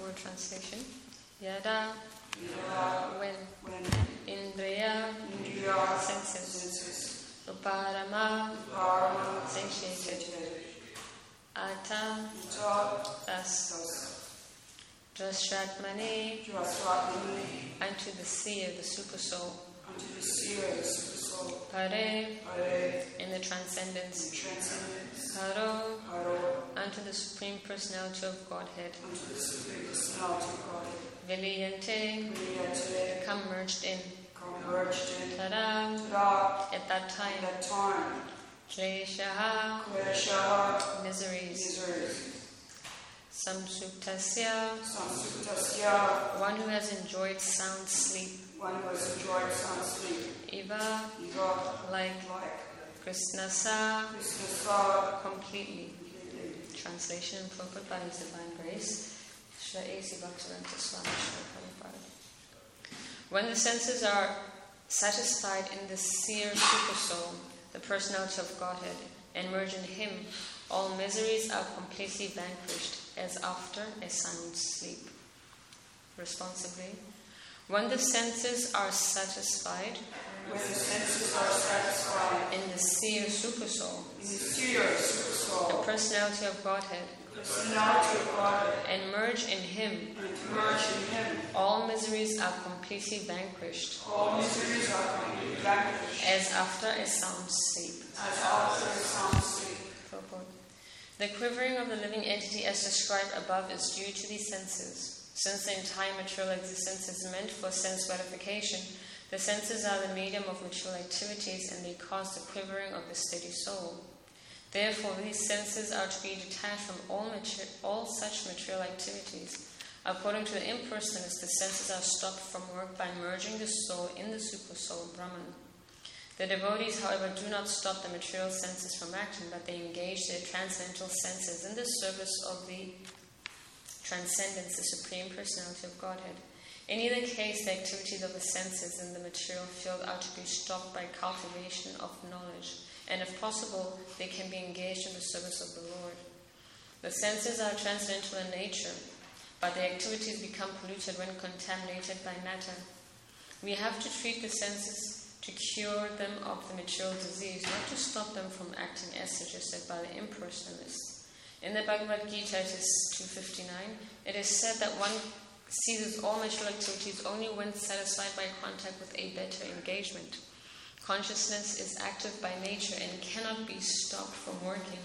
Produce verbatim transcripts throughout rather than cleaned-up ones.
forward translation. Yada, Yada, when, when Indriya, Indriya, senses, senses, Uparama, Parama, satiated, Ata, Uta, thus, thus, Drashratmani, Drasvatmani, unto the seer, the super soul, unto the seer, the super soul, Hare, Hare, in the transcendence, transcendence, Haro, Haro, unto the Supreme Personality of Godhead, unto the Supreme Personality of Godhead, Viliyante, Vijayate, become merged in, converged in, Tada, Tada, at that at time, that time, Kleshaha, Kleshaha, miseries, miseries, Samsuktasya, Samsutasya, one who has enjoyed sound sleep, one who has enjoyed sound sleep, Iva, Eva, like like Krishnasa, Krishnasa, completely. Translation and purport by His Divine Grace, Shri A C Bhaktivedanta Swami Shri Prabhupada. When the senses are satisfied in the seer supersoul, the personality of Godhead, and merge in Him, all miseries are completely vanquished, as after a sound sleep. Responsibly, when the senses are satisfied, when the senses are satisfied in the seer supersoul, in the seer supersoul, the personality of Godhead, personality of Godhead, and merge in Him, and merge in Him, all miseries are completely vanquished, all miseries are completely vanquished, as after a sound sleep. as after a sound sleep. Purport. The quivering of the living entity as described above is due to these senses. Since the entire material existence is meant for sense gratification, the senses are the medium of material activities and they cause the quivering of the steady soul. Therefore, these senses are to be detached from all, mater- all such material activities. According to the impersonalists, the senses are stopped from work by merging the soul in the supersoul Brahman. The devotees, however, do not stop the material senses from acting, but they engage their transcendental senses in the service of the transcendence, the Supreme Personality of Godhead. In either case, the activities of the senses in the material field are to be stopped by cultivation of knowledge, and if possible, they can be engaged in the service of the Lord. The senses are transcendental in nature, but their activities become polluted when contaminated by matter. We have to treat the senses to cure them of the material disease, not to stop them from acting as suggested by the impersonalists. In the Bhagavad Gita, it is two fifty-nine, it is said that one seizes all material activities only when satisfied by contact with a better engagement. Consciousness is active by nature and cannot be stopped from working.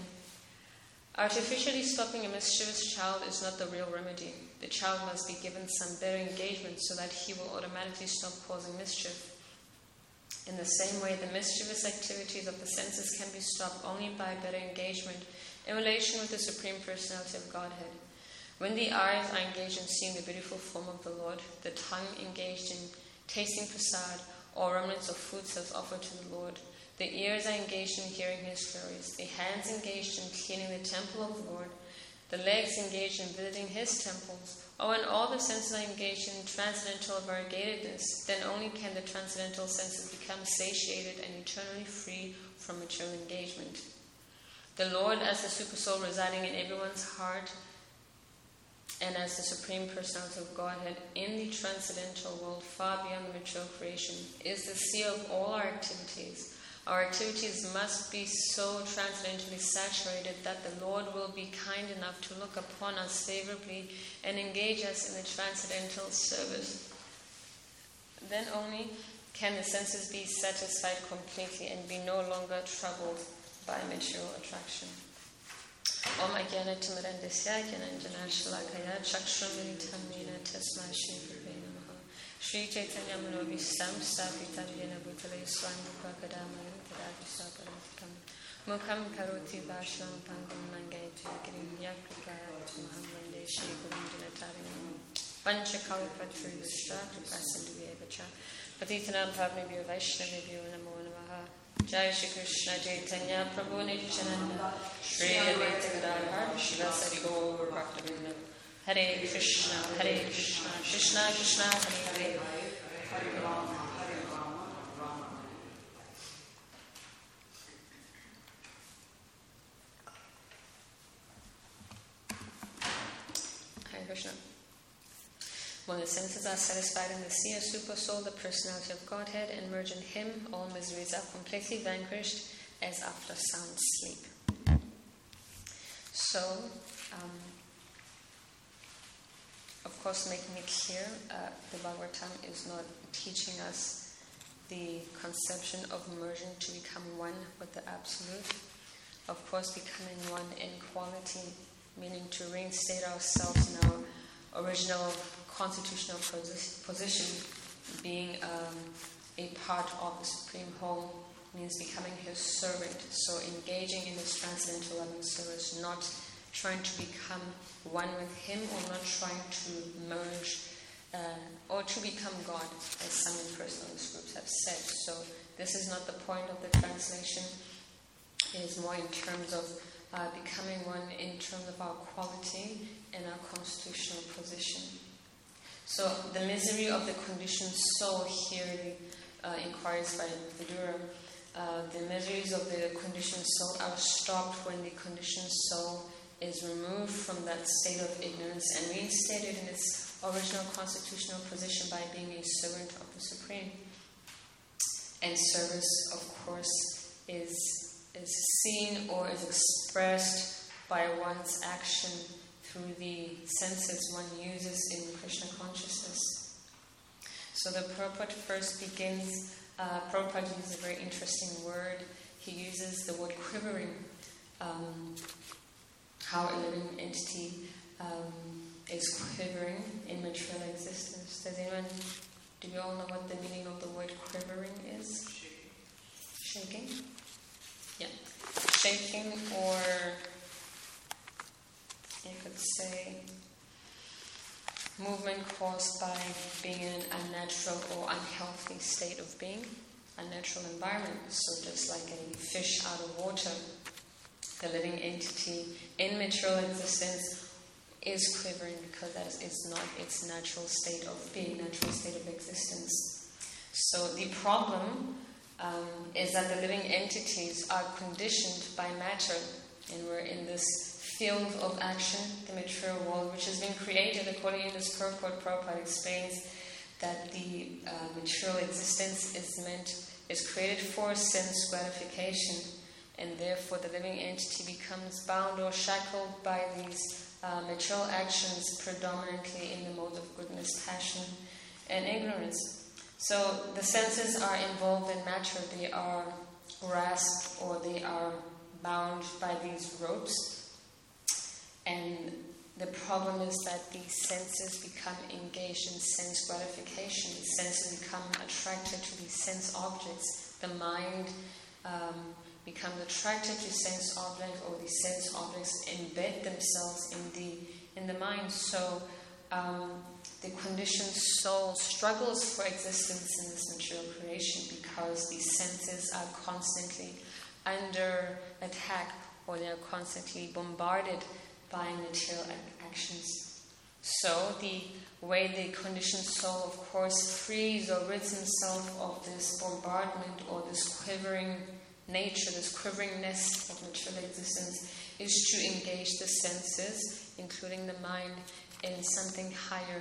Artificially stopping a mischievous child is not the real remedy. The child must be given some better engagement so that he will automatically stop causing mischief. In the same way, the mischievous activities of the senses can be stopped only by better engagement in relation with the Supreme Personality of Godhead. When the eyes are engaged in seeing the beautiful form of the Lord, the tongue engaged in tasting prasad or remnants of food stuffs offered to the Lord, the ears are engaged in hearing His glories, the hands engaged in cleaning the temple of the Lord, the legs engaged in visiting His temples, or when all the senses are engaged in transcendental variegatedness, then only can the transcendental senses become satiated and eternally free from material engagement. The Lord, as the Supersoul residing in everyone's heart, and as the Supreme Personality of Godhead in the transcendental world far beyond the material creation, is the seer of all our activities. Our activities must be so transcendentally saturated that the Lord will be kind enough to look upon us favorably and engage us in the transcendental service. Then only can the senses be satisfied completely and be no longer troubled by material attraction. Om Ajnana Timirandasya Jnananjana Shalakaya Chakshramilitam Nena Tasmai Shri Gurave Namaha Shri Chaitanya Manobhistam Sthapitam Yena Bhutale Swami Kadamayan Tadavisaparantikam Mukham Karoti Vashlam Pangam Nangayati Girim Yakrikaya Tumham Vande Shri Gurum Dinatarinam Panchakalpatrivishra Kripasinduyevacha Patitanam Bhavnebhyo Vaishnavebhyo Namo Namaha Jai Shri Krishna Chaitanya Prabhu Nityananda Shri Advaita Gadadhar Shivasari Gaur Bhaktivinoda Hare Krishna Hare Krishna Krishna Krishna Hare Hare Hare Rama, Hare Rama, Rama. Hare Krishna. When the senses are satisfied in the seer super soul, the personality of Godhead, and merge in Him, all miseries are completely vanquished as after sound sleep. So, um, of course, making it clear, uh, the Bhagavatam is not teaching us the conception of merging to become one with the Absolute. Of course, becoming one in quality, meaning to reinstate ourselves in our original constitutional posi- position, being um, a part of the Supreme Whole, means becoming His servant. So engaging in this transcendental loving service, not trying to become one with Him, or not trying to merge uh, or to become God, as some impersonalist groups have said. So this is not the point of the translation. It is more in terms of uh, becoming one in terms of our quality and our constitutional position. So the misery of the conditioned soul here, the uh, inquiries by Vidura, uh, the miseries of the conditioned soul are stopped when the conditioned soul is removed from that state of ignorance and reinstated in its original constitutional position by being a servant of the Supreme. And service, of course, is is seen or is expressed by one's action through the senses one uses in Krishna consciousness. So the Prabhupada first begins, uh, Prabhupada uses a very interesting word. He uses the word quivering, um, how a living entity um, is quivering in material existence. Does anyone, do we all know what the meaning of the word quivering is? Shaking? Yeah. Shaking, or you could say movement caused by being in an unnatural or unhealthy state of being, unnatural environment. So just like a fish out of water, the living entity in material existence is quivering because that is not its natural state of being, natural state of existence. So the problem um, is that the living entities are conditioned by matter, and we're in this field of action, the material world, which has been created according to this purport. Prabhupada explains that the uh, material existence is meant, is created for sense gratification, and therefore the living entity becomes bound or shackled by these uh, material actions, predominantly in the mode of goodness, passion, and ignorance. So the senses are involved in matter, they are grasped or they are bound by these ropes. And the problem is that the senses become engaged in sense gratification. The senses become attracted to these sense objects. The mind um, becomes attracted to sense objects, or the sense objects embed themselves in the in the mind. So um, the conditioned soul struggles for existence in this material creation because the senses are constantly under attack, or they are constantly bombarded by material actions. So the way the conditioned soul, of course, frees or rids himself of this bombardment or this quivering nature, this quiveringness of material existence, is to engage the senses, including the mind, in something higher.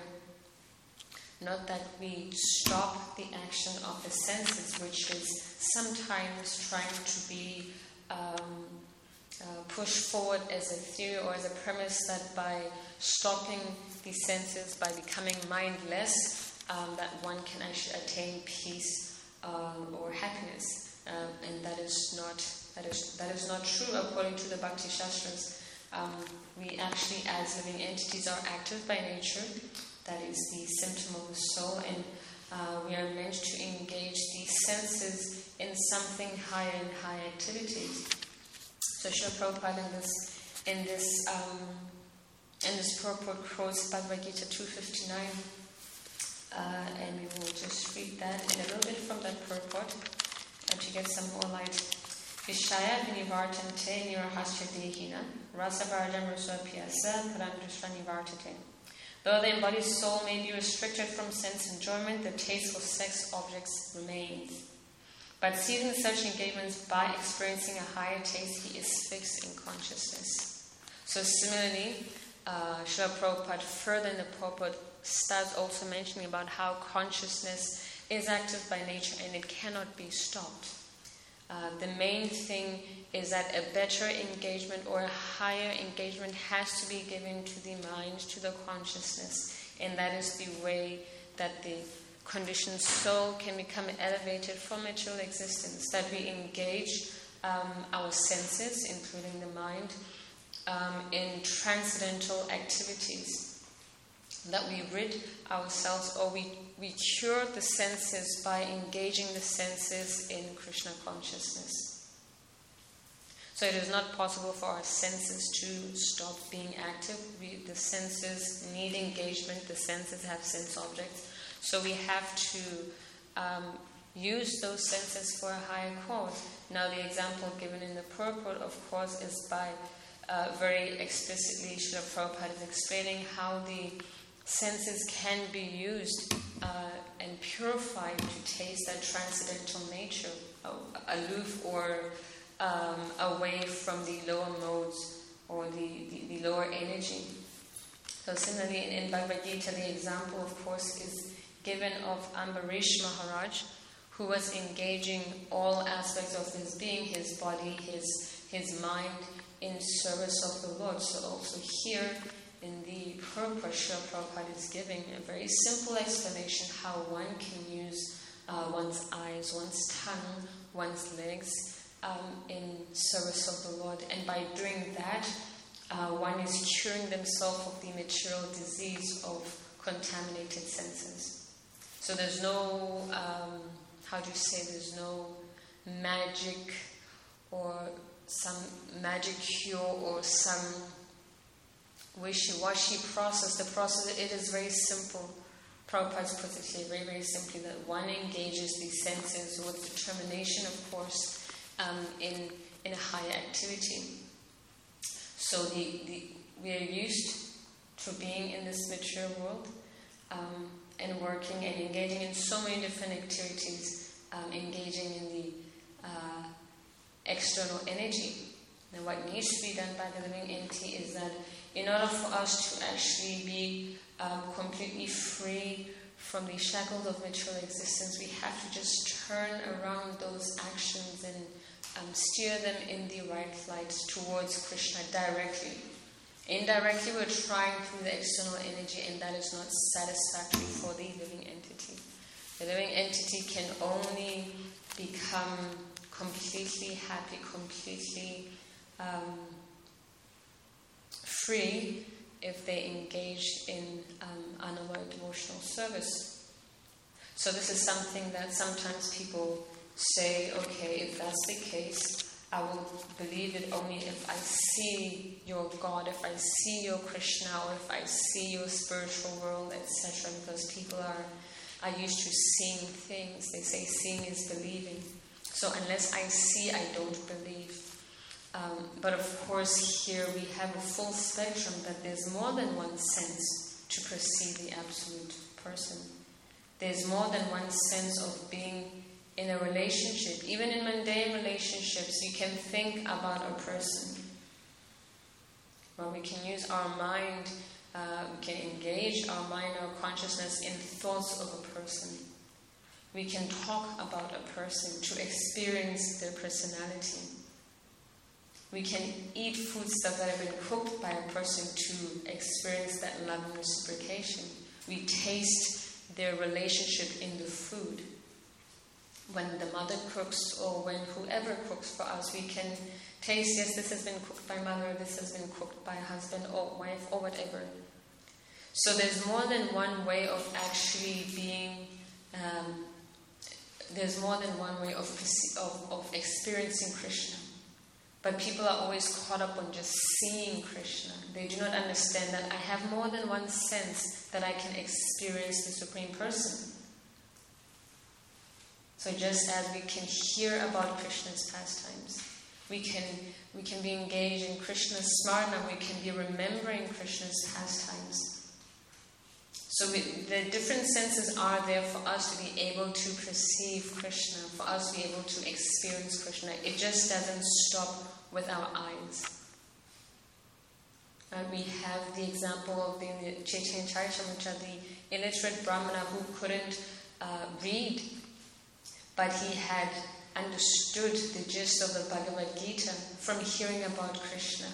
Not that we stop the action of the senses, which is sometimes trying to be um, Uh, push forward as a theory or as a premise that by stopping the senses, by becoming mindless, um, that one can actually attain peace uh, or happiness, um, and that is not that is that is not true according to the Bhakti Shastras. Um, we actually, as living entities, are active by nature. That is the symptom of the soul, and uh, we are meant to engage the senses in something higher and higher activities. So Srila Prabhupada in this in this um, in this purport quotes Bhagavad Gita two fifty-nine, uh, and we will just read that in a little bit from that purport and to get some more light. Vishaya vinivartante nirahasya dehina rasavarjam rasapyasa paramdrishta nivartate. Though the embodied soul may be restricted from sense enjoyment, the taste for sex objects remains. But seizing such engagements by experiencing a higher taste, he is fixed in consciousness. So similarly, uh, Srila Prabhupada further in the purport starts also mentioning about how consciousness is active by nature and it cannot be stopped. Uh, the main thing is that a better engagement or a higher engagement has to be given to the mind, to the consciousness, and that is the way that the conditioned soul can become elevated from material existence, that we engage um, our senses, including the mind, um, in transcendental activities, that we rid ourselves or we, we cure the senses by engaging the senses in Krishna consciousness. So it is not possible for our senses to stop being active. We, the senses need engagement. The senses have sense objects. So we have to um, use those senses for a higher cause. Now the example given in the purport, of course, is by uh, very explicitly Srila Prabhupada is explaining how the senses can be used uh, and purified to taste that transcendental nature, uh, aloof or um, away from the lower modes or the, the, the lower energy. So similarly in, in Bhagavad Gita, the example, of course, is given of Ambarish Maharaj, who was engaging all aspects of his being, his body, his, his mind, in service of the Lord. So also here, in the purport, Srila Prabhupada is giving a very simple explanation how one can use uh, one's eyes, one's tongue, one's legs um, in service of the Lord. And by doing that, uh, one is curing themselves of the material disease of contaminated senses. So there's no, um, how do you say, there's no magic or some magic cure or some wishy-washy process. The process, it is very simple. Prabhupada puts it here very, very simply, that one engages these senses with determination, of course, um, in in a higher activity. So the, the we are used to being in this material world um, and working and engaging in so many different activities, um, engaging in the uh, external energy. Now what needs to be done by the living entity is that in order for us to actually be um, completely free from the shackles of material existence, we have to just turn around those actions and um, steer them in the right light towards Krishna directly. Indirectly, we're trying through the external energy, and that is not satisfactory for the living entity. The living entity can only become completely happy, completely um, free if they engage in um, unalloyed devotional service. So this is something that sometimes people say, okay, if that's the case, I will believe it only if I see your God, if I see your Krishna, or if I see your spiritual world, et cetera. Because people are, are used to seeing things. They say seeing is believing. So unless I see, I don't believe. Um, but of course here we have a full spectrum that there's more than one sense to perceive the absolute person. There's more than one sense of being in a relationship. Even in mundane relationships, you can think about a person. Well, we can use our mind, uh, we can engage our mind, our consciousness in thoughts of a person. We can talk about a person to experience their personality. We can eat foodstuff that have been cooked by a person to experience that love and reciprocation. We taste their relationship in the food. When the mother cooks or when whoever cooks for us, we can taste, yes, this has been cooked by mother, this has been cooked by husband or wife or whatever. So there's more than one way of actually being, um, there's more than one way of, of, of experiencing Krishna. But people are always caught up on just seeing Krishna. They do not understand that I have more than one sense that I can experience the Supreme Person. So just as we can hear about Krishna's pastimes, we can we can be engaged in Krishna's smarna, we can be remembering Krishna's pastimes. So we, the different senses are there for us to be able to perceive Krishna, for us to be able to experience Krishna. It just doesn't stop with our eyes. Uh, we have the example of the Chaitanya Charitamrita, the illiterate Brahmana who couldn't uh, read, but he had understood the gist of the Bhagavad Gita from hearing about Krishna,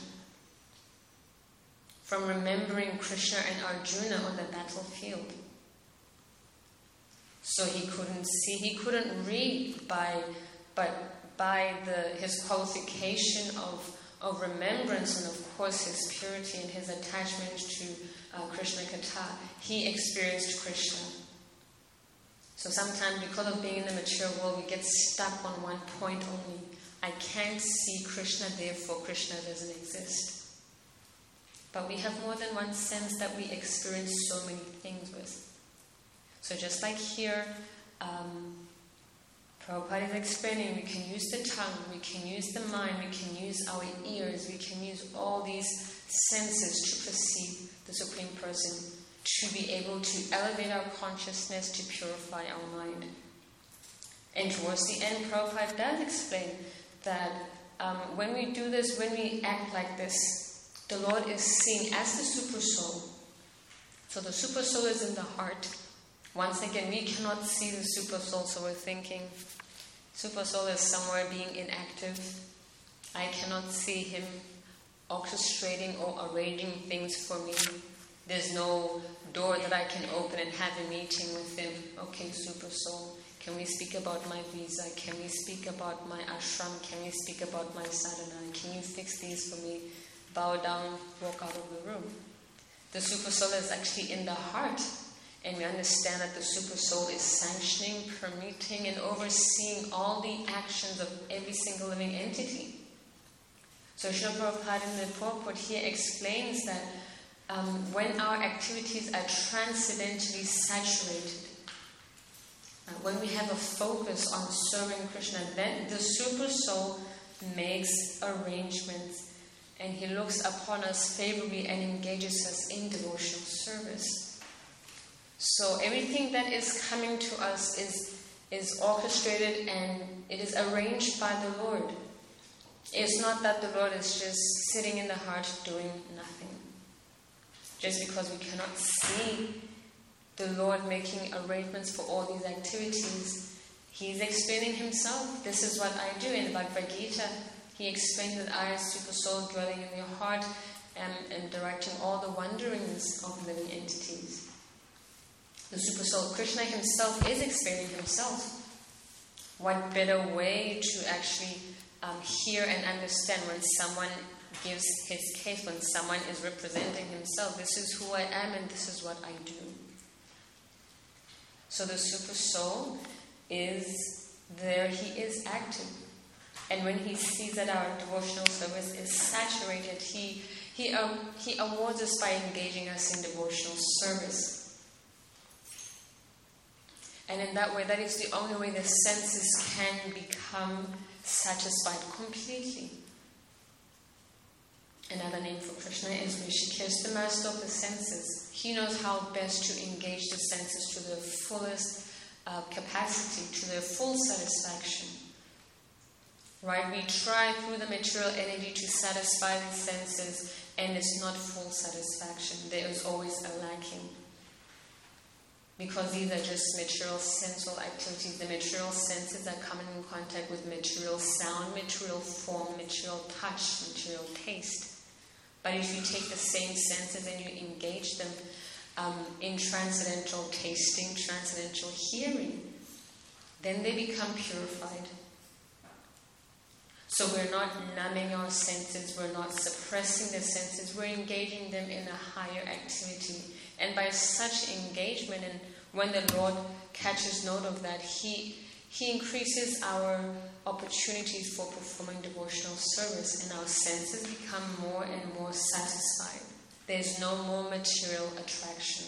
from remembering Krishna and Arjuna on the battlefield. So he couldn't see, he couldn't read by, but by the his qualification of, of remembrance and of course his purity and his attachment to uh, Krishna Katha, he experienced Krishna. So sometimes because of being in the material world, we get stuck on one point only. I can't see Krishna, therefore Krishna doesn't exist. But we have more than one sense that we experience so many things with. So just like here, um, Prabhupada is explaining, we can use the tongue, we can use the mind, we can use our ears, we can use all these senses to perceive the Supreme Person, to be able to elevate our consciousness, to purify our mind. And towards the end, Prabhupada does explain that um, when we do this, when we act like this, the Lord is seen as the Super Soul. So the Super Soul is in the heart. Once again, we cannot see the Super Soul, so we're thinking Super Soul is somewhere being inactive. I cannot see him orchestrating or arranging things for me. There's no door that I can open and have a meeting with him. Okay, Super Soul, can we speak about my visa? Can we speak about my ashram? Can we speak about my sadhana? Can you fix these for me? Bow down, walk out of the room. The Super Soul is actually in the heart. And we understand that the Super Soul is sanctioning, permitting, and overseeing all the actions of every single living entity. So Srila Prabhupada in the purport here explains that um, when our activities are transcendentally saturated, uh, when we have a focus on serving Krishna, then the Super Soul makes arrangements and he looks upon us favorably and engages us in devotional service. So everything that is coming to us is, is orchestrated and it is arranged by the Lord. It's not that the Lord is just sitting in the heart doing nothing. Just because we cannot see the Lord making arrangements for all these activities, He's explaining Himself. This is what I do. In the Bhagavad Gita, He explained that I, Super Soul, dwelling in your heart, am, am directing all the wanderings of living entities. The Super Soul, Krishna himself, is explaining himself. What better way to actually um, hear and understand when someone gives his case, when someone is representing himself. This is who I am and this is what I do. So the Super Soul is there, he is active. And when he sees that our devotional service is saturated, he, he, um, he awards us by engaging us in devotional service. And in that way, that is the only way the senses can become satisfied completely. Another name for Krishna is Rishikesh, the master of the senses. He knows how best to engage the senses to their fullest uh, capacity, to their full satisfaction. Right? We try through the material energy to satisfy the senses, and it's not full satisfaction. There is always a lacking. Because these are just material sensual activities. The material senses are coming in contact with material sound, material form, material touch, material taste. But if you take the same senses and you engage them um, in transcendental tasting, transcendental hearing, then they become purified. So we're not numbing our senses, we're not suppressing the senses, we're engaging them in a higher activity. And by such engagement, and when the Lord catches note of that, He He increases our opportunities for performing devotional service, and our senses become more and more satisfied. There's no more material attraction.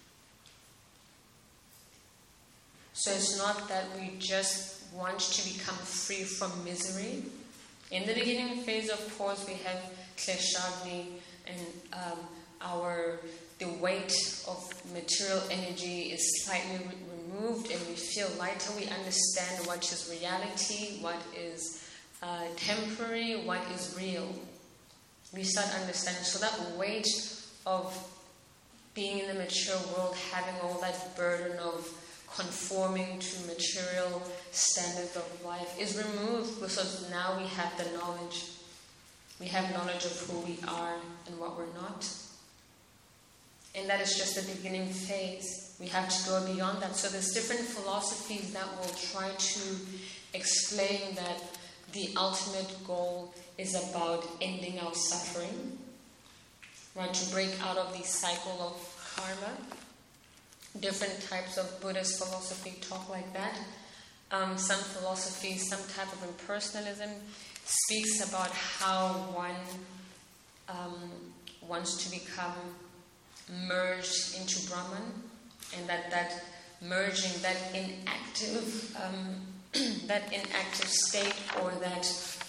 So it's not that we just want to become free from misery. In the beginning phase, of course, we have kleshagni and um, our the weight of material energy is slightly re- removed and we feel lighter. We understand what is reality, what is uh, temporary, what is real. we start understanding. So that weight of being in the mature world, having all that burden of conforming to material standards of life is removed, because now we have the knowledge. We have knowledge of who we are and what we're not. And that is just the beginning phase. We have to go beyond that. So there's different philosophies that will try to explain that the ultimate goal is about ending our suffering, right? To break out of the cycle of karma. Different types of Buddhist philosophy talk like that. Um, some philosophies, some type of impersonalism speaks about how one um, wants to become merged into Brahman, and that that merging, that inactive, um, that inactive state, or that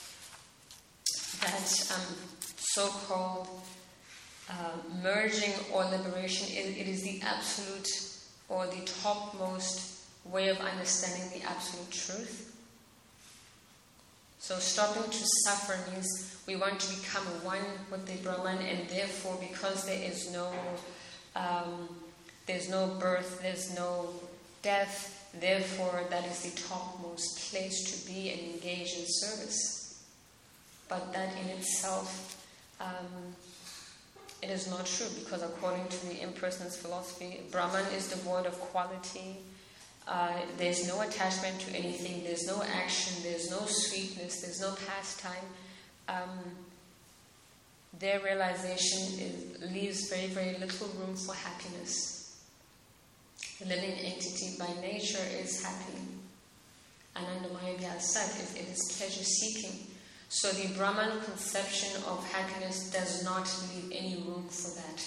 that um, so-called uh, merging or liberation, it, it is the absolute or the topmost way of understanding the absolute truth. So stopping to suffer means we want to become one with the Brahman, and therefore, because there is no um, there's no birth, there's no death, therefore that is the topmost place to be and engage in service. But that in itself, um, it is not true, because according to the impersonalist philosophy, Brahman is devoid of quality. Uh, there's no attachment to anything, there's no action, there's no sweetness, there's no pastime. Um, their realization is, leaves very, very little room for happiness. The living entity by nature is happy. Anandamaya said it, it is pleasure-seeking. So the Brahman conception of happiness does not leave any room for that.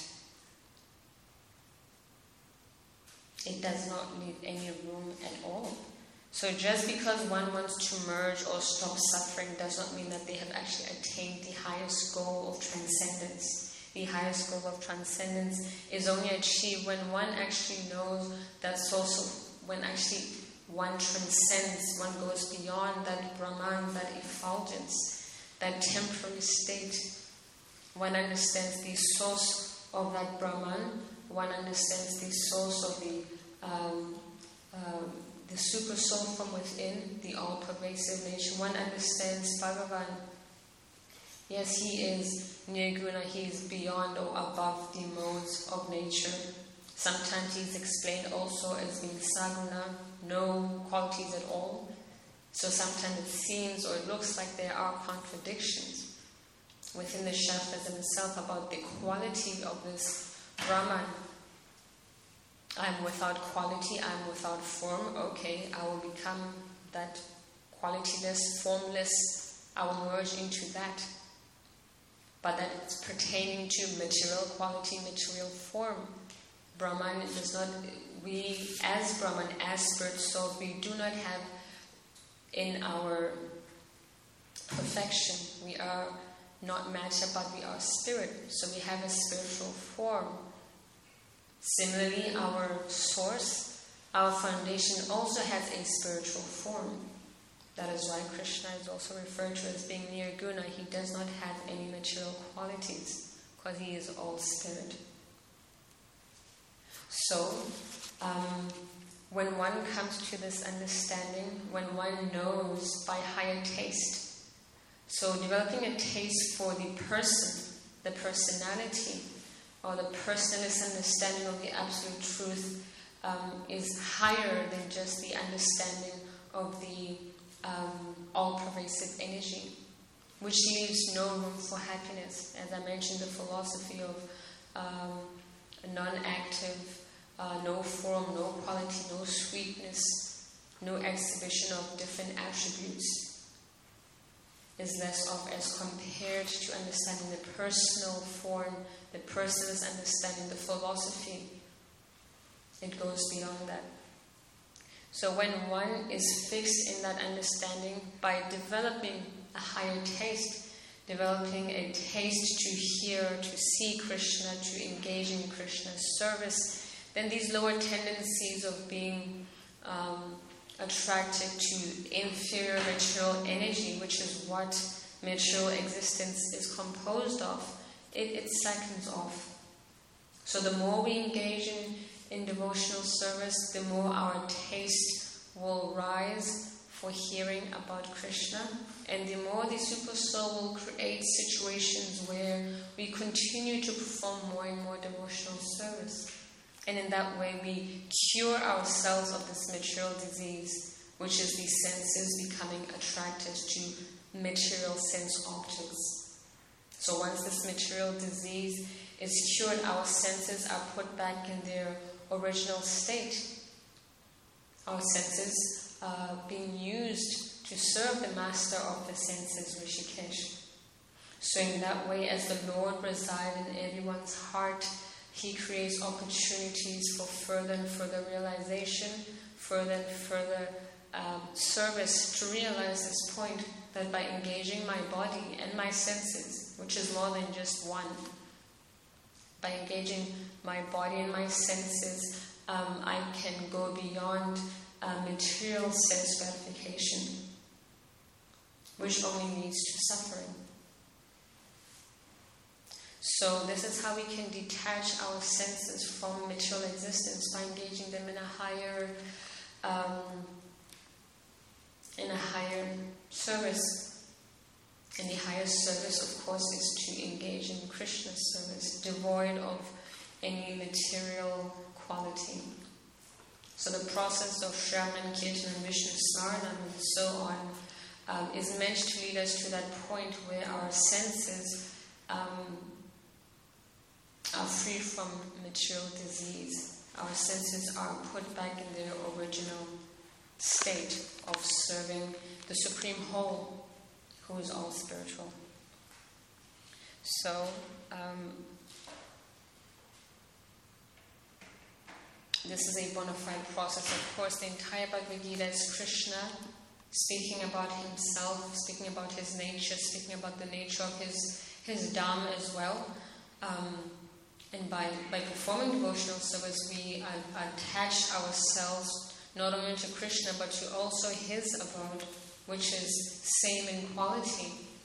It does not leave any room at all. So just because one wants to merge or stop suffering does not mean that they have actually attained the highest goal of transcendence. The highest goal of transcendence is only achieved when one actually knows that source of, when actually one transcends, one goes beyond that Brahman, that effulgence, that temporary state. One understands the source of that Brahman, one understands the source of the um, um, the super soul from within, the all-pervasive nature. One understands Bhagavan. Yes, he is nirguna, he is beyond or above the modes of nature. Sometimes he is explained also as being saguna, no qualities at all. So sometimes it seems or it looks like there are contradictions within the Shastras themselves about the quality of this Brahman. I'm without quality, I'm without form. Okay, I will become that qualityless, formless. I will merge into that. But that it's pertaining to material quality, material form. Brahman does not, we as Brahman, as spirit souls, we do not have in our perfection, we are not matter, but we are spirit. So we have a spiritual form. Similarly, our source, our foundation also has a spiritual form. That is why Krishna is also referred to as being nirguna. He does not have any material qualities, because he is all spirit. So, um, when one comes to this understanding, when one knows by higher taste, so developing a taste for the person, the personality, or the personalist understanding of the absolute truth um, is higher than just the understanding of the um, all-pervasive energy, which leaves no room for happiness. As I mentioned, the philosophy of um, non-active, uh, no form, no quality, no sweetness, no exhibition of different attributes is less of as compared to understanding the personal form, the person's understanding, the philosophy. It goes beyond that. So when one is fixed in that understanding, by developing a higher taste, developing a taste to hear, to see Krishna, to engage in Krishna's service, then these lower tendencies of being um, attracted to inferior material energy, which is what material existence is composed of, it, it slackens off. So the more we engage in, in devotional service, the more our taste will rise for hearing about Krishna, and the more the Super Soul will create situations where we continue to perform more and more devotional service. And in that way we cure ourselves of this material disease, which is the senses becoming attracted to material sense objects. So once this material disease is cured, our senses are put back in their original state. Our senses Uh, being used to serve the master of the senses, Rishikesh. So in that way, as the Lord resides in everyone's heart, He creates opportunities for further and further realization, further and further um, service, to realize this point that by engaging my body and my senses, which is more than just one, by engaging my body and my senses, um, I can go beyond Uh, material sense gratification, which only leads to suffering. So this is how we can detach our senses from material existence, by engaging them in a higher, um, in a higher service. And the highest service, of course, is to engage in Krishna's service, devoid of any material quality. So the process of Shravan, Kirtan, and Vishnu Smaranam and so on um, is meant to lead us to that point where our senses um, are free from material disease. Our senses are put back in their original state of serving the Supreme Whole, who is all spiritual. So, um, this is a bona fide process. Of course, the entire Bhagavad Gita is Krishna speaking about himself, speaking about his nature, speaking about the nature of his, his Dham as well. Um, and by, by performing devotional service, we uh, attach ourselves not only to Krishna, but to also his abode, which is same in quality.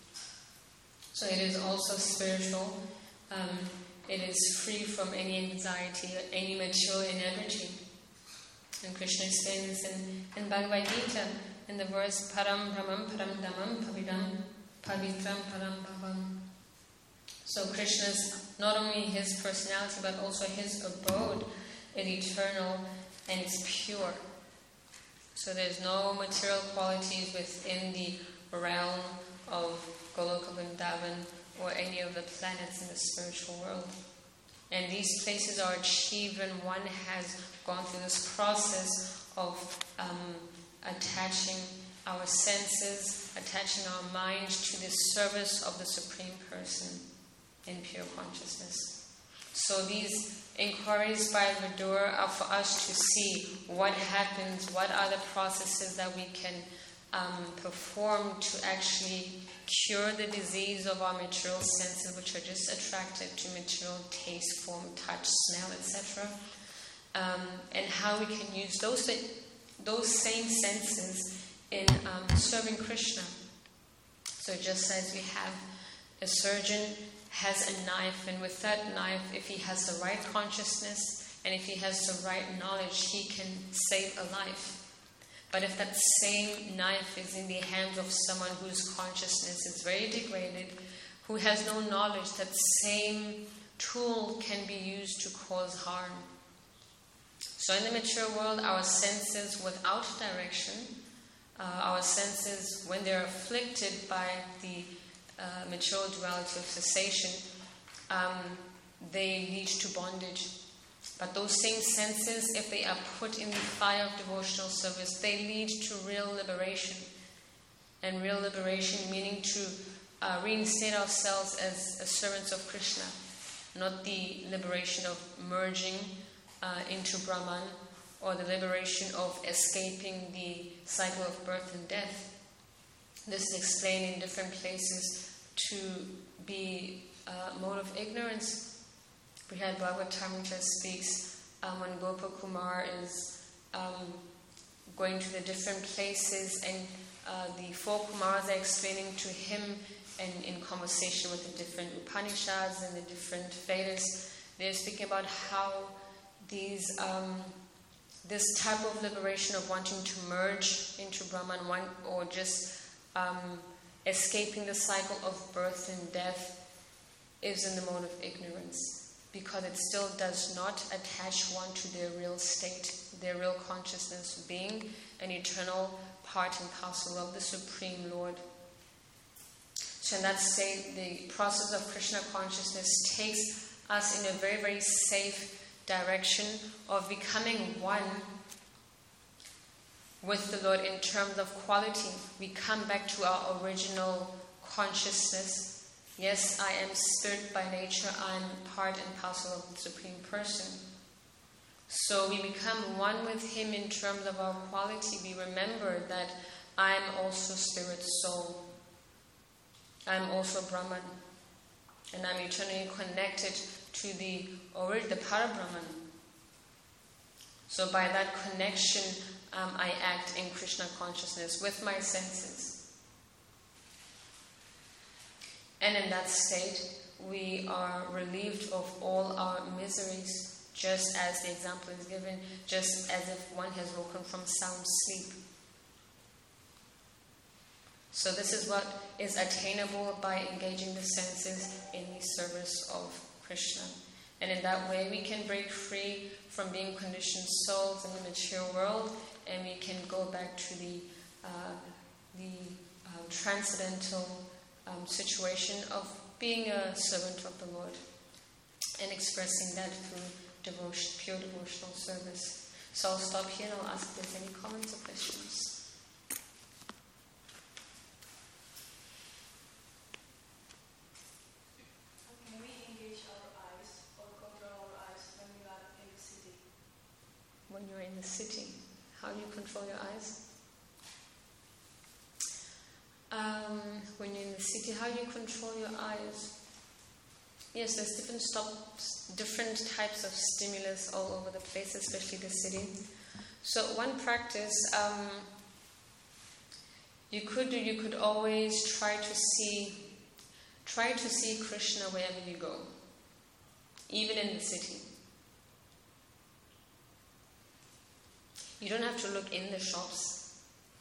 So it is also spiritual. Um, It is free from any anxiety, any material inebriety. And Krishna explains in, in Bhagavad Gita, in the verse, Param Brahmam Param Dhammam Pavidam Pavitram Param Bhavam. So Krishna is not only his personality, but also his abode is eternal and it's pure. So there's no material qualities within the realm of Goloka Vrindavan or any of the planets in the spiritual world. And these places are achieved when one has gone through this process of um, attaching our senses, attaching our mind to the service of the Supreme Person in pure consciousness. So these inquiries by Vidur are for us to see what happens, what are the processes that we can um, perform to actually cure the disease of our material senses, which are just attracted to material taste, form, touch, smell, et cetera. Um, and how we can use those those same senses in um, serving Krishna. So just as we have a surgeon has a knife, and with that knife, if he has the right consciousness and if he has the right knowledge, he can save a life. But if that same knife is in the hands of someone whose consciousness is very degraded, who has no knowledge, that same tool can be used to cause harm. So in the material world, our senses without direction, uh, our senses when they're afflicted by the uh, material duality of cessation, um, they lead to bondage. But those same senses, if they are put in the fire of devotional service, they lead to real liberation. And real liberation meaning to uh, reinstate ourselves as, as servants of Krishna, not the liberation of merging uh, into Brahman or the liberation of escaping the cycle of birth and death. This is explained in different places to be a mode of ignorance. We had Bhagavatamrita speaks um, when Gopakumar is um, going to the different places, and uh, the four Kumaras are explaining to him and in conversation with the different Upanishads and the different Vedas, they're speaking about how these um, this type of liberation of wanting to merge into Brahman, one, or just um, escaping the cycle of birth and death, is in the mode of ignorance, because it still does not attach one to their real state, their real consciousness, being an eternal part and parcel of the Supreme Lord. So in that state, the process of Krishna consciousness takes us in a very, very safe direction of becoming one with the Lord in terms of quality. We come back to our original consciousness. Yes, I am spirit by nature. I am part and parcel of the Supreme Person. So we become one with Him in terms of our quality. We remember that I am also spirit soul. I am also Brahman. And I am eternally connected to the already the Parabrahman. So by that connection, um, I act in Krishna consciousness with my senses. And in that state, we are relieved of all our miseries, just as the example is given, just as if one has woken from sound sleep. So this is what is attainable by engaging the senses in the service of Krishna. And in that way we can break free from being conditioned souls in the material world, and we can go back to the uh, the uh, transcendental um, situation of being a servant of the Lord and expressing that through devotion, pure devotional service. So I'll stop here and I'll ask if there's any comments or questions. When you're in the city, how do you control your eyes? Um, when you're in the city, how do you control your eyes? Yes, there's different stops, different types of stimulus all over the place, especially the city. So one practice um, you could do, you could always try to see, try to see Krishna wherever you go, even in the city. You don't have to look in the shops.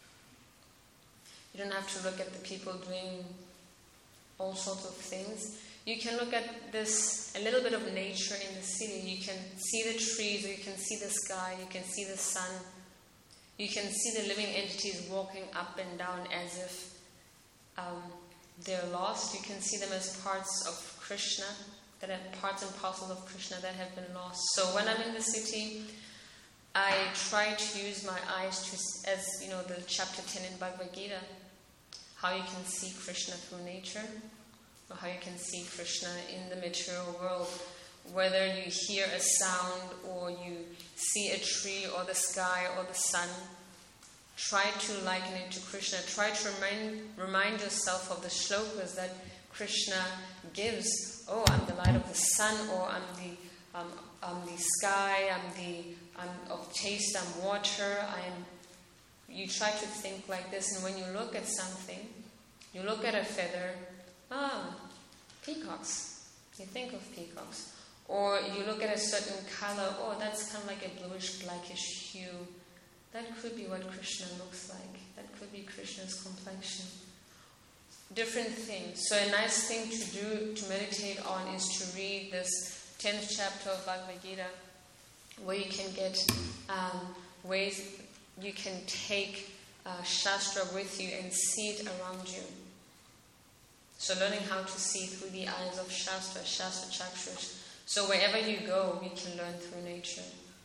You don't have to look at the people doing all sorts of things. You can look at this, a little bit of nature in the city. You can see the trees, or you can see the sky, you can see the sun. You can see the living entities walking up and down as if um, they're lost. You can see them as parts of Krishna, that are parts and parcels of Krishna that have been lost. So when I'm in the city, I try to use my eyes to, as you know, the chapter ten in Bhagavad Gita, how you can see Krishna through nature, or how you can see Krishna in the material world. Whether you hear a sound, or you see a tree, or the sky, or the sun, try to liken it to Krishna. Try to remind, remind yourself of the shlokas that Krishna gives. Oh, I'm the light of the sun, or I'm the, um, I'm the sky, I'm the I'm of taste, I'm water, I'm... You try to think like this, and when you look at something, you look at a feather, ah, peacocks. You think of peacocks. Or you look at a certain color, oh, that's kind of like a bluish, blackish hue. That could be what Krishna looks like. That could be Krishna's complexion. Different things. So a nice thing to do, to meditate on, is to read this tenth chapter of Bhagavad Gita, where you can get um, ways you can take uh, Shastra with you and see it around you. So learning how to see through the eyes of Shastra, Shastra Chakshus. So wherever you go, we can learn through nature.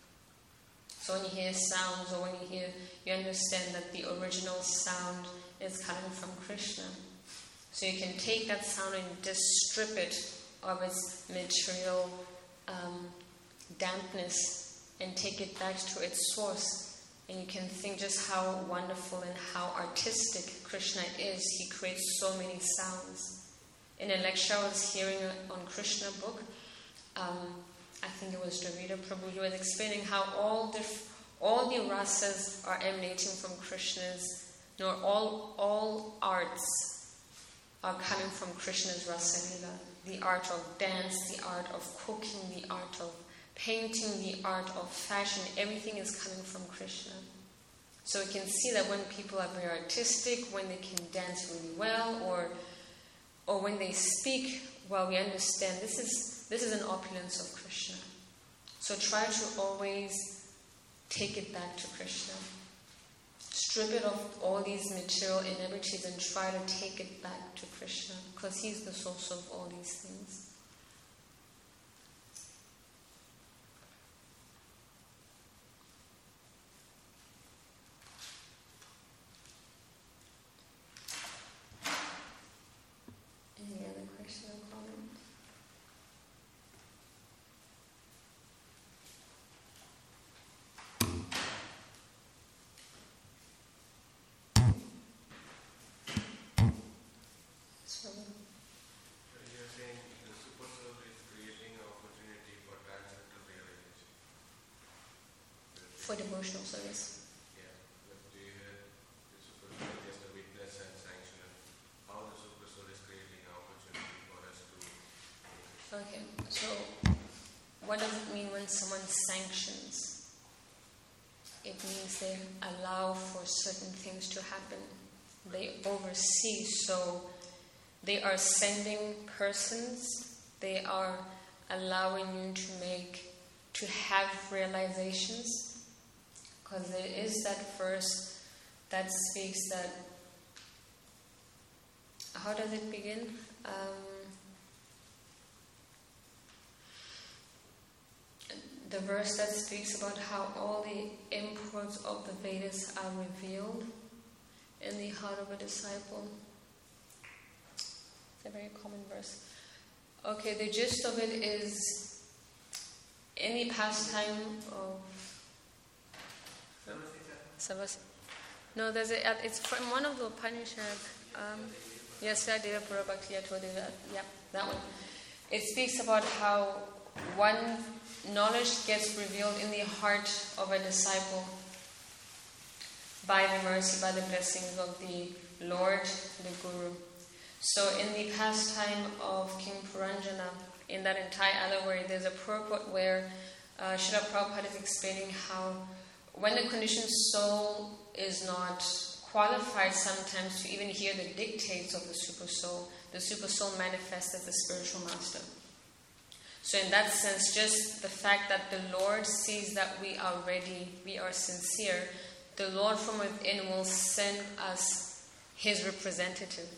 So when you hear sounds, or when you hear, you understand that the original sound is coming from Krishna. So you can take that sound and just strip it of its material um, dampness and take it back to its source. And you can think just how wonderful and how artistic Krishna is. He creates so many sounds. In a lecture I was hearing on Krishna book, um, I think it was Dravida Prabhu, he was explaining how all the, all the rasas are emanating from Krishna's, you know, all, all arts are coming from Krishna's Rasa Lila. The art of dance, the art of cooking, the art of painting, the art of fashion, everything is coming from Krishna. So we can see that when people are very artistic, when they can dance really well, or or when they speak, well, we understand this is this is an opulence of Krishna. So try to always take it back to Krishna. Strip it of all these material inebrities and try to take it back to Krishna, because he's the source of all these things. Any other question or comment? So, You're saying the super soul is creating an opportunity for transcendental realization. for devotional service. Yeah, but do you hear the super soul is just a witness and sanctioner? How the super soul is creating an opportunity for us to. Okay, so what does it mean when someone sanctions? It means they allow for certain things to happen. They oversee, so they are sending persons, they are allowing you to make, to have realizations. Because there is that verse that speaks that, how does it begin? Um, the verse that speaks about how all the imports of the Vedas are revealed in the heart of a disciple. It's a very common verse. Okay, the gist of it is any pastime of Savas. No, there's a. It's from one of the Upanishads. Um, yes, Deva Purabhaktiya, yeah, that one. It speaks about how one knowledge gets revealed in the heart of a disciple by the mercy, by the blessings of the Lord, the Guru. So in the pastime of King Puranjana, in that entire allegory, there's a purport where uh, Srila Prabhupada is explaining how when the conditioned soul is not qualified sometimes to even hear the dictates of the super soul, the super soul manifests as the spiritual master. So in that sense, just the fact that the Lord sees that we are ready, we are sincere, the Lord from within will send us His representative.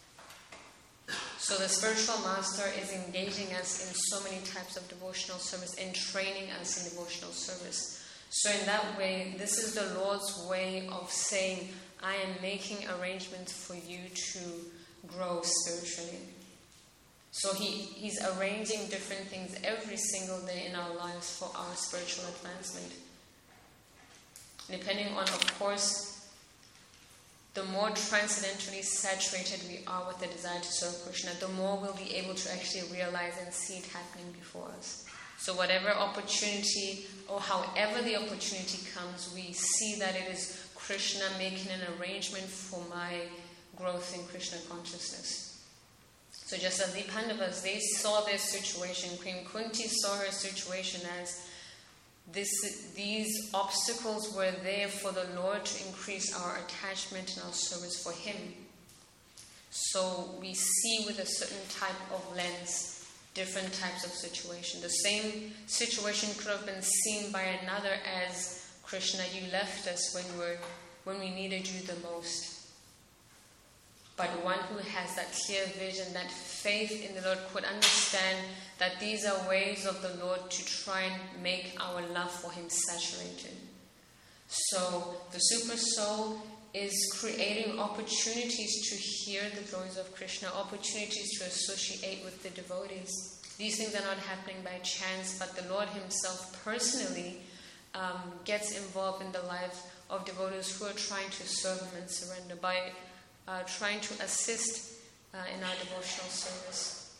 So the spiritual master is engaging us in so many types of devotional service and training us in devotional service. So in that way, this is the Lord's way of saying, I am making arrangements for you to grow spiritually. So he, He's arranging different things every single day in our lives for our spiritual advancement. Depending on, of course, the more transcendentally saturated we are with the desire to serve Krishna, the more we'll be able to actually realize and see it happening before us. So whatever opportunity or however the opportunity comes, we see that it is Krishna making an arrangement for my growth in Krishna consciousness. So just as the Pandavas, they saw their situation, Queen Kunti saw her situation as this, these obstacles were there for the Lord to increase our attachment and our service for Him. So we see with a certain type of lens different types of situation. The same situation could have been seen by another as, Krishna, you left us when we were, when we needed you the most. But one who has that clear vision, that faith in the Lord, could understand that these are ways of the Lord to try and make our love for Him saturated. So the super soul is creating opportunities to hear the glories of Krishna, opportunities to associate with the devotees. These things are not happening by chance, but the Lord Himself personally um, gets involved in the lives of devotees who are trying to serve Him and surrender by uh, trying to assist uh, in our devotional service.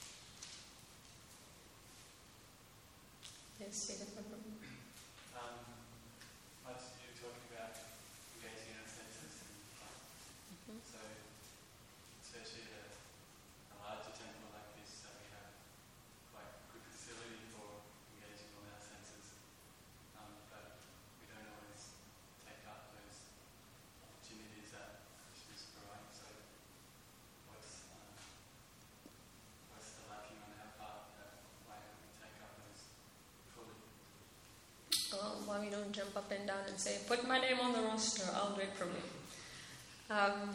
Yes, Sridhar. Um, once you were talking about engaging our senses, and, so especially the come you don't jump up and down and say, put my name on the roster, I'll do it for me. Um,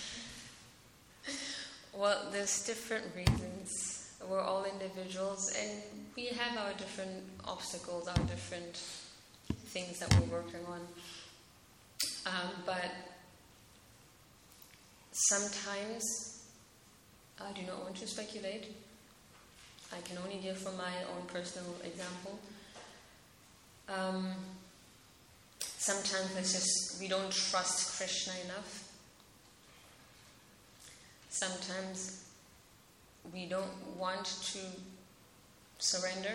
well, there's different reasons. We're all individuals and we have our different obstacles, our different things that we're working on. Um, but sometimes I do not want to speculate. I can only give from my own personal example. Um, sometimes it's just we don't trust Krishna enough. Sometimes we don't want to surrender.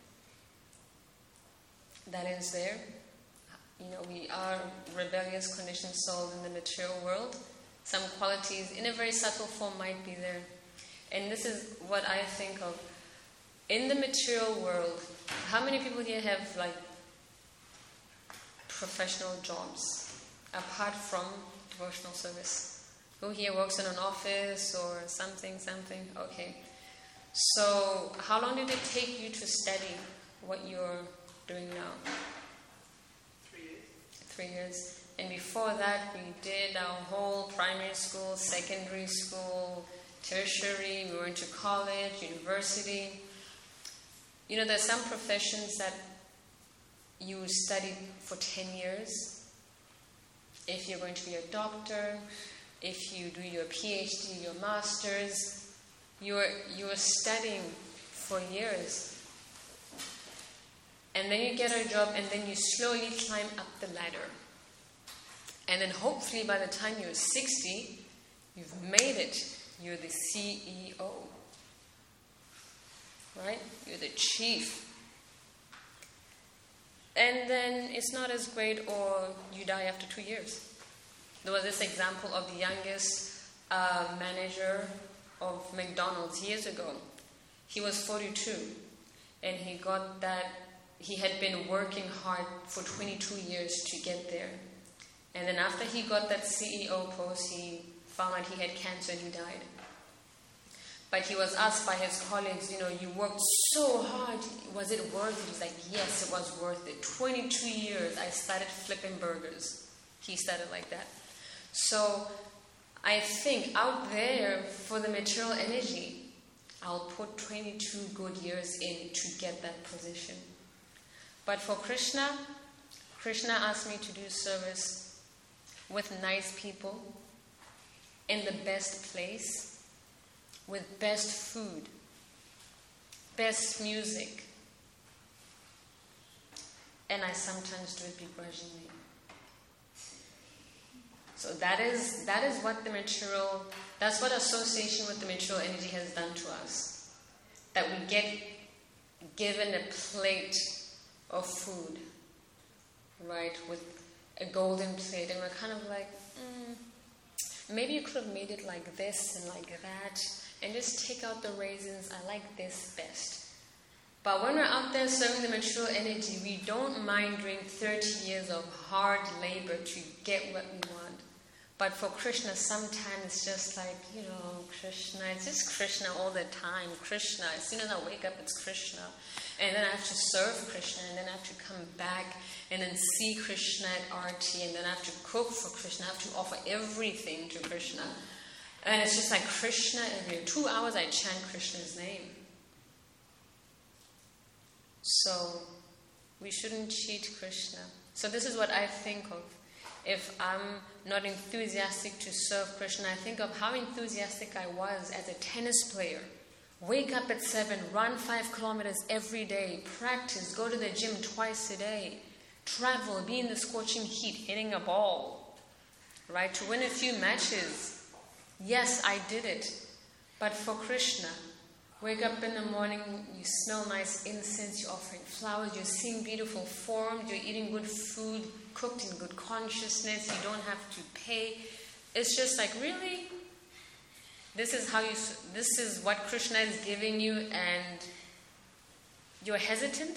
That is there. You know, we are rebellious, conditioned souls in the material world. Some qualities in a very subtle form might be there. And this is what I think of. In the material world, how many people here have like professional jobs apart from devotional service? Who here works in an office or something, something? Okay. So, how long did it take you to study what you're doing now? Three years. Three years. And before that, we did our whole primary school, secondary school, tertiary, we went to college, university. You know, there's some professions that you study for ten years. If you're going to be a doctor, if you do your PhD, your master's, you're, you're studying for years. And then you get a job and then you slowly climb up the ladder. And then hopefully by the time you're sixty, you've made it. You're the C E O. Right? You're the chief. And then it's not as great or you die after two years. There was this example of the youngest uh, manager of McDonald's years ago. He was forty-two and he got that, he had been working hard for twenty-two years to get there. And then after he got that C E O post, he found out he had cancer and he died. But he was asked by his colleagues, you know, you worked so hard, was it worth it? He's like, yes, it was worth it. twenty-two years, I started flipping burgers. He started like that. So I think out there for the material energy, I'll put twenty-two good years in to get that position. But for Krishna, Krishna asked me to do service with nice people, in the best place, with best food, best music. And I sometimes do it begrudgingly. So that is that is what the material, that's what association with the material energy has done to us. That we get given a plate of food, right, with a golden plate, and we're kind of like, mm, maybe you could have made it like this and like that, and just take out the raisins. I like this best. But when we're out there serving the material energy, we don't mind doing thirty years of hard labor to get what we want. But for Krishna, sometimes it's just like, you know, Krishna, it's just Krishna all the time. Krishna, as soon as I wake up, it's Krishna. And then I have to serve Krishna, and then I have to come back and then see Krishna at Arti, and then I have to cook for Krishna. I have to offer everything to Krishna. And it's just like Krishna every two hours I chant Krishna's name. So we shouldn't cheat Krishna. So this is what I think of. If I'm not enthusiastic to serve Krishna, I think of how enthusiastic I was as a tennis player. Wake up at seven, run five kilometers every day, practice, go to the gym twice a day, travel, be in the scorching heat, hitting a ball, right, to win a few matches. Yes, I did it. But for Krishna, wake up in the morning, you smell nice incense, you're offering flowers, you're seeing beautiful forms, you're eating good food, cooked in good consciousness, you don't have to pay. It's just like, really? This is how you, this is what Krishna is giving you and you're hesitant?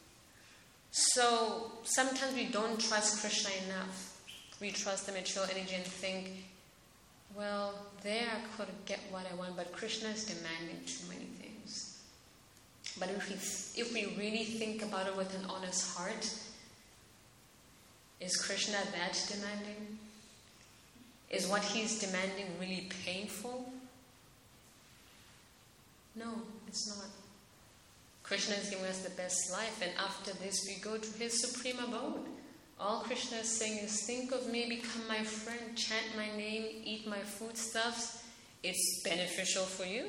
So sometimes we don't trust Krishna enough. We trust the material energy and think, well, there I could get what I want, but Krishna is demanding too many things. But if we, if we really think about it with an honest heart, Is Krishna that demanding? Is what he's demanding really painful? No, it's not. Krishna is giving us the best life, and after this we go to his supreme abode. All Krishna is saying is, think of me, become my friend, chant my name, eat my foodstuffs. It's beneficial for you.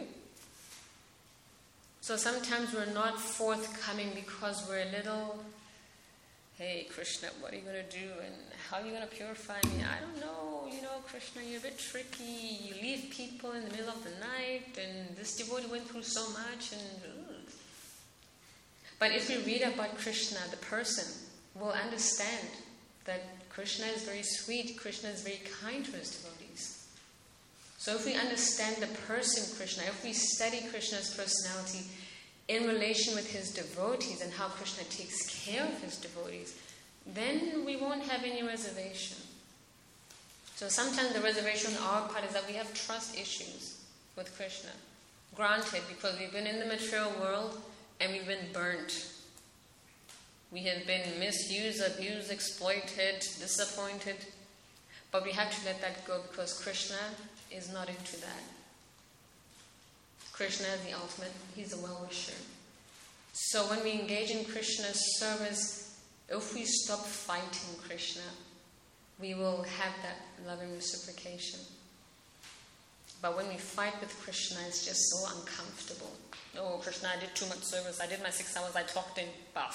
So sometimes we're not forthcoming because we're a little, hey Krishna, what are you going to do? And how are you going to purify me? I don't know, you know, Krishna, you're a bit tricky. You leave people in the middle of the night, and this devotee went through so much. And ugh. But if we read about Krishna, the person, we'll understand that Krishna is very sweet, Krishna is very kind to his devotees. So if we understand the person Krishna, if we study Krishna's personality in relation with his devotees and how Krishna takes care of his devotees, then we won't have any reservation. So sometimes the reservation on our part is that we have trust issues with Krishna. Granted, because we've been in the material world and we've been burnt. We have been misused, abused, exploited, disappointed. But we have to let that go because Krishna is not into that. Krishna is the ultimate. He's a well-wisher. So when we engage in Krishna's service, if we stop fighting Krishna, we will have that loving reciprocation. But when we fight with Krishna, it's just so uncomfortable. Oh, Krishna, I did too much service. I did my six hours. I clocked in. Bus.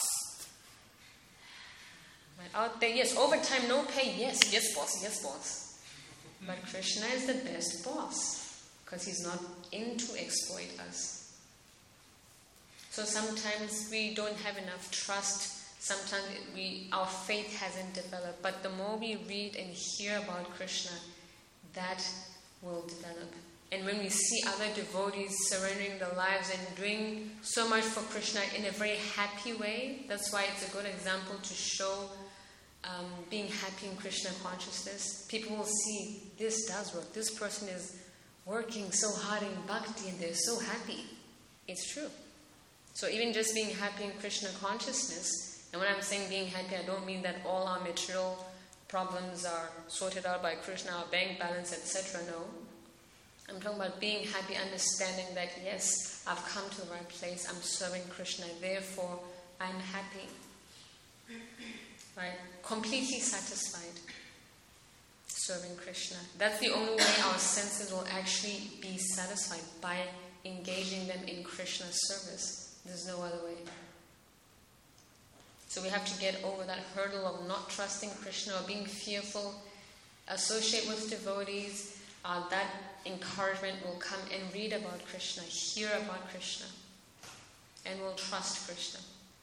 Right out there, yes, overtime, no pay. Yes, yes, boss. Yes, boss. But Krishna is the best boss because he's not in to exploit us. So sometimes we don't have enough trust. Sometimes we our faith hasn't developed. But the more we read and hear about Krishna, that will develop. And when we see other devotees surrendering their lives and doing so much for Krishna in a very happy way, that's why it's a good example to show um, being happy in Krishna consciousness. People will see this does work. This person is working so hard in bhakti and they're so happy. It's true. So even just being happy in Krishna consciousness, and when I'm saying being happy, I don't mean that all our material problems are sorted out by Krishna, our bank balance, et cetera. No. I'm talking about being happy, understanding that yes, I've come to the right place, I'm serving Krishna, therefore I'm happy. Right? Completely satisfied serving Krishna. That's the only way our senses will actually be satisfied, by engaging them in Krishna's service. There's no other way. So we have to get over that hurdle of not trusting Krishna or being fearful, associate with devotees. Uh, that encouragement will come and read about Krishna, hear about Krishna, and will trust Krishna.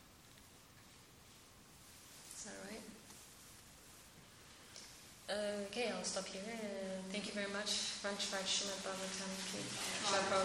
Is that right? Uh, okay, I'll stop here. Uh, thank you very much. Vanchvai Srimad Bhagavatam Ki.